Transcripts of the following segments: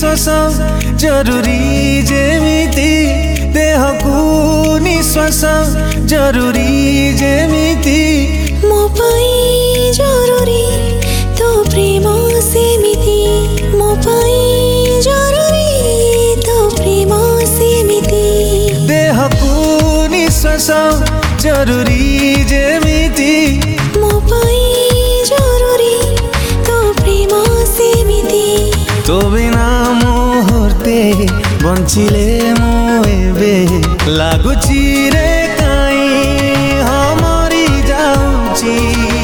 निश्वास जरूरी जेमिति देहकु निश्वास जरूरी जेमिति मो पाई जरूरी तो प्रेम सेमिति मो पाई जरूरी तो प्रेम सेमिति देहकु निश्वास जरूरी जेमिति मो पाई जरूरी तो प्रेम सेमिति तो बिना मुहूर्ते बंचिले मु एबे लागुची रे काई हमरी जाउची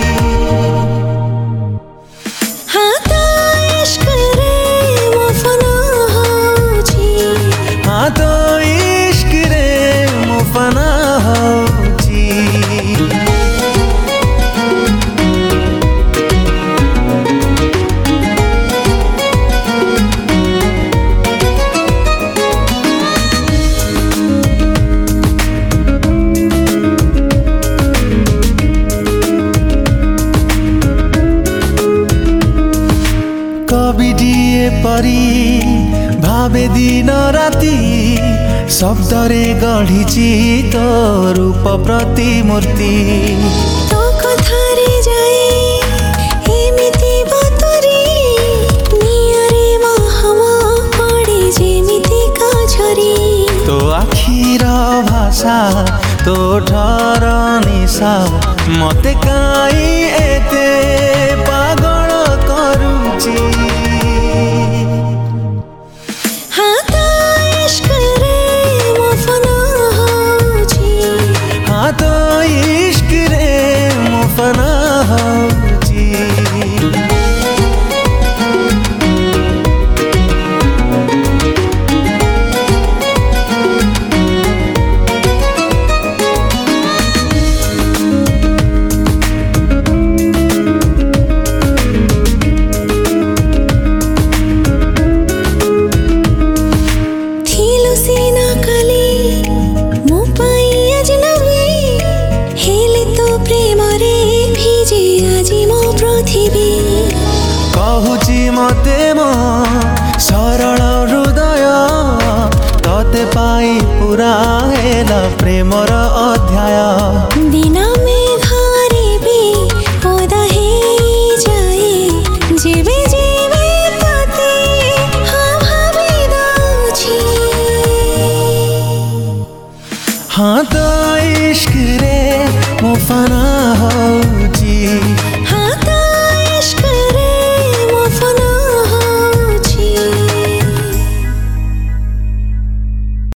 हाँ तो इश्क रे मो फना होची हाँ तो इश्क रे मो फना होची कविडिए परी भावे दिन राति शब्दरे गढ़िची तो रूप प्रतिमूर्ति तो कथारे जाए एमिति बतरी नियारे महमा पड़े जेमिति का झरी तो आखिर भाषा तो ठर निशा मते काई एते पागल करूची हाँ तो इश्क रे मो फना होची हाँ तो इश्क रे मो फना होची थिलो सीना कली मो पाई अजनबी हेले तो प्रेम रे भिजे आजी मो पृथ्वी कहुची मते मो सरल हृदय तते पाई पूरा हेला प्रेमर अध्याय